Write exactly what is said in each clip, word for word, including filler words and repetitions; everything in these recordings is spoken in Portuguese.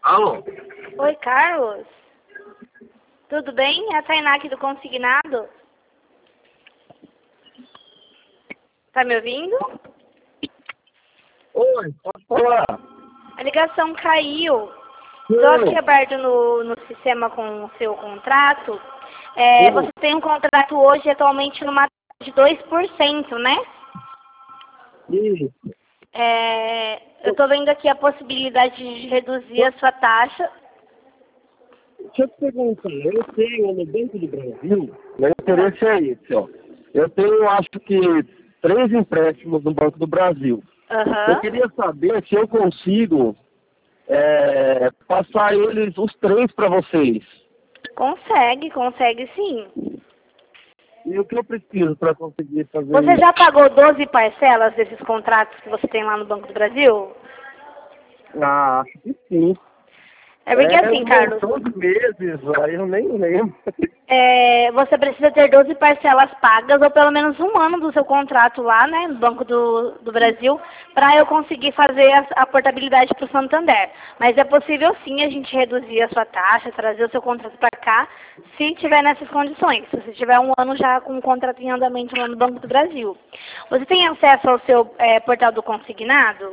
Alô? Oi, Carlos. Tudo bem? É a Tainá aqui do Consignado. Tá me ouvindo? Oi, pode falar. A ligação caiu. Estou aqui aberto no, no sistema com o seu contrato. É, Oi. você tem um contrato hoje atualmente numa taxa de dois por cento, né? Isso. É, eu estou vendo aqui a possibilidade de reduzir a sua taxa. Deixa eu te perguntar, eu tenho no Banco do Brasil, meu interesse é esse, ó. Eu tenho, acho que, três empréstimos no Banco do Brasil. Aham. Eu queria saber se eu consigo é, passar eles, os três, para vocês. Consegue, consegue sim. E o que eu preciso para conseguir fazer Você isso? já pagou doze parcelas desses contratos que você tem lá no Banco do Brasil? Ah, acho que sim. É porque É assim, um Carlos, montão de meses, aí eu nem lembro. é, você precisa ter doze parcelas pagas ou pelo menos um ano do seu contrato lá, né, no Banco do, do Brasil, para eu conseguir fazer a, a portabilidade para o Santander. Mas é possível sim a gente reduzir a sua taxa, trazer o seu contrato para cá, se tiver nessas condições. Se você tiver um ano já com o contrato em andamento lá no Banco do Brasil. Você tem acesso ao seu é, portal do consignado?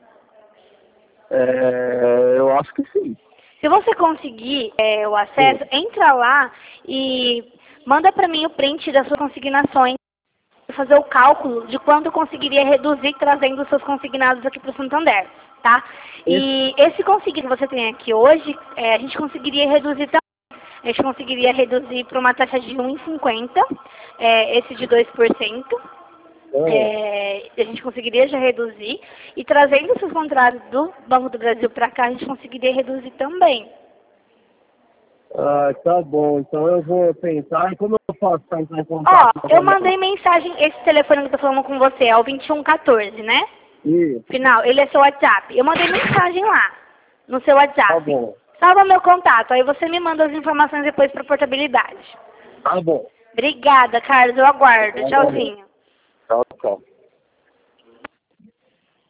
É, eu acho que sim. Se você conseguir é, o acesso, entra lá e manda para mim o print das suas consignações, fazer o cálculo de quanto eu conseguiria reduzir trazendo os seus consignados aqui para o Santander, tá? E esse consignado que você tem aqui hoje, é, a gente conseguiria reduzir também. A gente conseguiria reduzir para uma taxa de um vírgula cinquenta, é, esse de dois por cento. É, a gente conseguiria já reduzir e trazendo esses contratos do Banco do Brasil para cá, a gente conseguiria reduzir também. Ah, tá bom. Então eu vou pensar. E como eu faço para entrar em Ó, contato eu novamente? mandei mensagem, esse telefone que eu tô falando com você é o vinte e um quatorze, né? Isso, Final, ele é seu WhatsApp. Eu mandei mensagem lá, no seu WhatsApp. tá bom. Salva meu contato, aí você me manda as informações depois para portabilidade. Tá bom. Obrigada, Carlos, eu aguardo. Tá bom. Tchauzinho. Tchau, tchau.